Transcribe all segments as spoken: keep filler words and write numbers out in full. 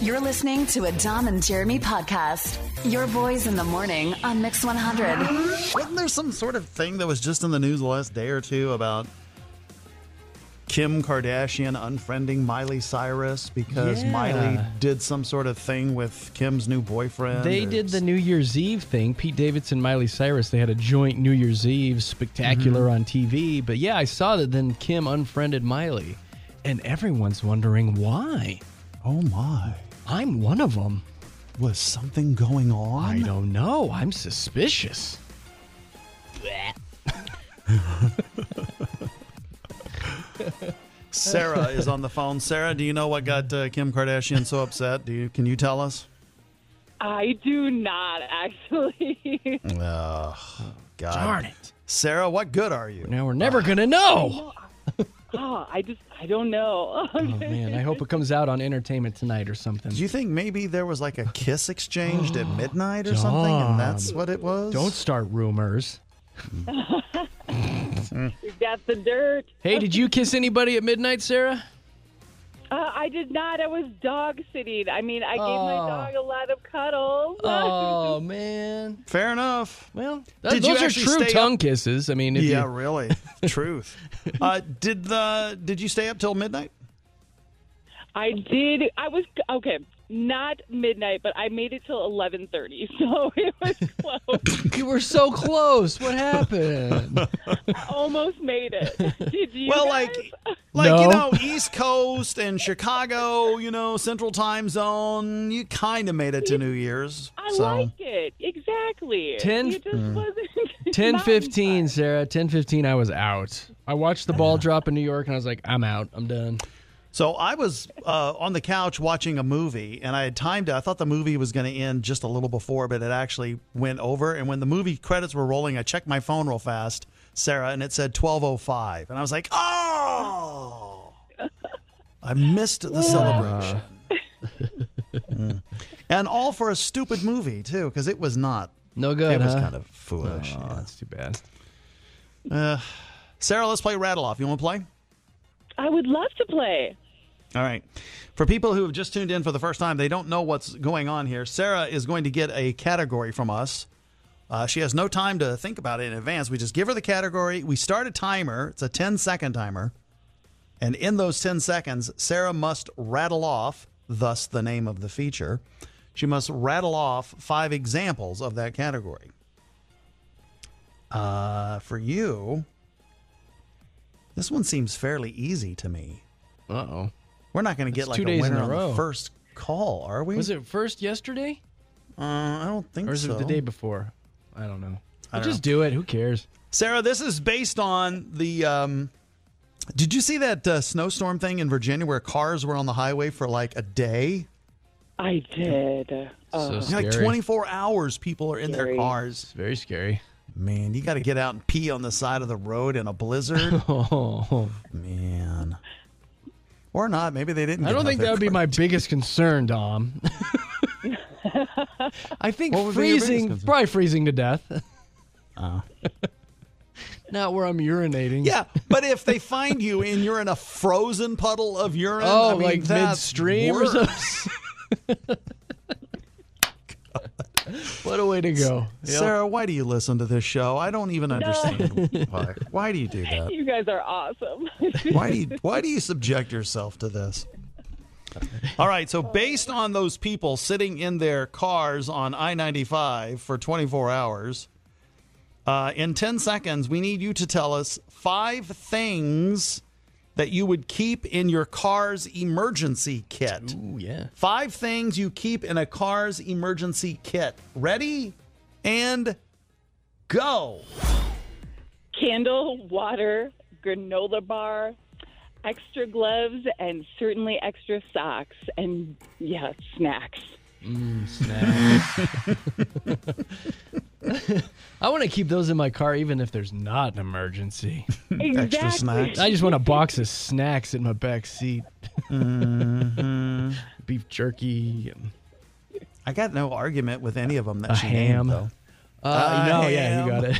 You're listening to a Dom and Jeremy podcast. Your boys in the morning on Mix one hundred. Wasn't there some sort of thing that was just in the news the last day or two about Kim Kardashian unfriending Miley Cyrus because Yeah. Miley did some sort of thing with Kim's new boyfriend? They or- did the New Year's Eve thing. Pete Davidson, Miley Cyrus, they had a joint New Year's Eve spectacular Mm-hmm. on T V. But yeah, I saw that then Kim unfriended Miley. And everyone's wondering why. Oh my. I'm one of them. Was something going on? I don't know. I'm suspicious. Sarah is on the phone. Sarah, do you know what got uh, Kim Kardashian so upset? Do you? Can you tell us? I do not, actually. Oh, God. Darn it. Sarah, what good are you? Now we're never going to know. oh, I just, I don't know. Oh, man. I hope it comes out on Entertainment Tonight or something. Do you think maybe there was like a kiss exchanged at midnight or something, and that's what it was? Don't start rumors. You got the dirt. Hey, did you kiss anybody at midnight, Sarah? Uh, I did not. I was dog sitting. I mean, I gave Oh. my dog a lot of cuddles. Oh, man. Fair enough. Well, th- Did you those are actually true stay tongue up- kisses. I mean, if Yeah, you, really. Truth. Uh, did the did you stay up till midnight? I did. I was, okay, not midnight, but I made it till eleven thirty, so it was close. you were so close. What happened? Almost made it. Did you Well, guys? like, like No. you know, East Coast and Chicago, you know, Central Time Zone. You kind of made it to New Year's. I so. like it. Exactly. Ten- It just wasn't ten mountain fifteen, fun. Sarah. ten fifteen, I was out. I watched the ball drop in New York, and I was like, I'm out. I'm done. So I was uh, on the couch watching a movie, and I had timed it. I thought the movie was going to end just a little before, but it actually went over. And when the movie credits were rolling, I checked my phone real fast, Sarah, and it said twelve oh five. And I was like, oh! I missed the celebration. Mm. And all for a stupid movie, too, because it was not. No good, It was huh? kind of foolish. Oh, yeah. that's too bad. Uh, Sarah, let's play Rattle Off. You want to play? I would love to play. All right. For people who have just tuned in for the first time, they don't know what's going on here. Sarah is going to get a category from us. Uh, she has no time to think about it in advance. We just give her the category. We start a timer. It's a ten-second timer. And in those ten seconds, Sarah must rattle off, thus the name of the feature. She must rattle off five examples of that category. Uh, for you, this one seems fairly easy to me. Uh-oh. We're not going to get That's like two a days in winner a on row. the first call, are we? Was it first yesterday? Uh, I don't think Or is so. it the day before? I don't know. I We'll don't just do it. Who cares? Sarah, this is based on the. Um, did you see that uh, snowstorm thing in Virginia where cars were on the highway for like a day? I did. Oh, So Like scary. twenty-four hours, people are in their Scary. cars. It's very scary. Man, you got to get out and pee on the side of the road in a blizzard. Oh, Man. Or not. Maybe they didn't. I get don't out think there that would be quick. my biggest concern, Dom. I think What would be your biggest freezing, concern? probably freezing to death. Oh. Not where I'm urinating. Yeah, but if they find you and you're in a frozen puddle of urine, Oh, I mean, like that's midstream or worse. something? What a way to go. Yep. Sarah, why do you listen to this show? I don't even understand why. Why do you do that? you guys are awesome. Why do you why do you subject yourself to this? All right, so based on those people sitting in their cars on I ninety-five for twenty-four hours, uh, in ten seconds, we need you to tell us five things that you would keep in your car's emergency kit. Ooh, yeah. Five things you keep in a car's emergency kit. Ready? And go. Candle, water, granola bar, extra gloves, and certainly extra socks. And, yeah, snacks. Mm, snacks. I want to keep those in my car even if there's not an emergency. Exactly. Extra snacks. I just want a box of snacks in my back seat. Mm-hmm. Beef jerky. And, I got no argument with any of them that A she ham. named, though. uh, A no, yeah, ham. you got it.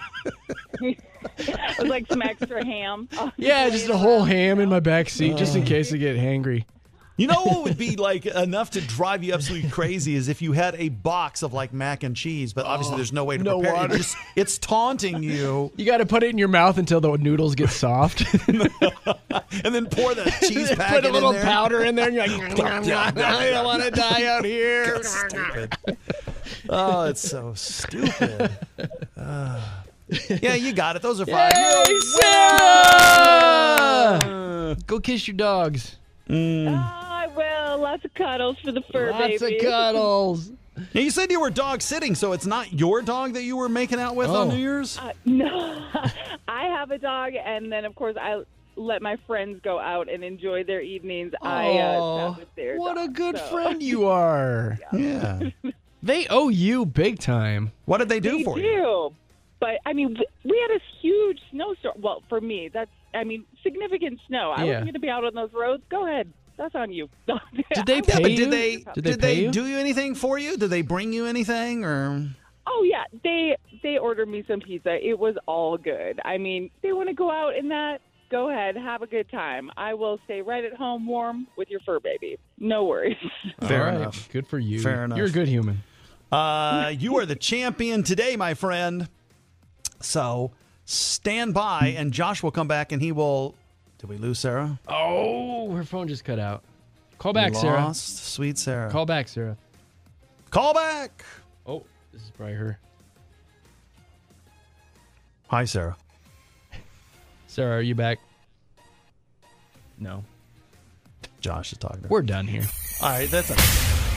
I was like some extra ham. Oh, Yeah, just a whole ham in my back seat just in case I get hangry. You know what would be like enough to drive you absolutely crazy is if you had a box of like mac and cheese, but obviously Oh, there's no way to no prepare it. water. It's, just- it's taunting you, You got to put it in your mouth until the noodles get soft. and then pour the cheese packet Put a little in there. powder in there, and you're like, I don't want to die out here. Stupid. Oh, it's so stupid. Uh, yeah, you got it. Those are five. Hey, You're a Sarah! winner. Go kiss your dogs. Oh, I will. Lots of cuddles for the fur Lots baby. of cuddles. Now, you said you were dog sitting, so it's not your dog that you were making out with on Oh. New Year's? Uh, no, I have a dog, and then of course I let my friends go out and enjoy their evenings. I uh, Oh, sat with their what a dog, good so. friend you are. Yeah. They owe you big time. What did they do They for do. you? But I mean, w- we had a huge snowstorm. Well, for me, that's I mean, significant snow. I Yeah. wasn't going to be out on those roads. Go ahead, that's on you. Did they Yeah, pay but you? did they Did they pay you? do you anything for you? Did they bring you anything or Oh yeah, they they ordered me some pizza. It was all good. I mean, they want to go out in that. Go ahead, have a good time. I will stay right at home, warm with your fur baby. No worries. Fair All right. enough. Good for you. Fair enough. You're a good human. Uh, you are the champion today, my friend. So stand by, and Josh will come back, and he will. Did we lose Sarah? Oh, her phone just cut out. Call We back, Sarah. lost sweet Sarah. Call back, Sarah. Call back. Oh, this is probably her. Hi, Sarah. Sarah, are you back? No. Josh is talking to her. We're done here. All right, that's it.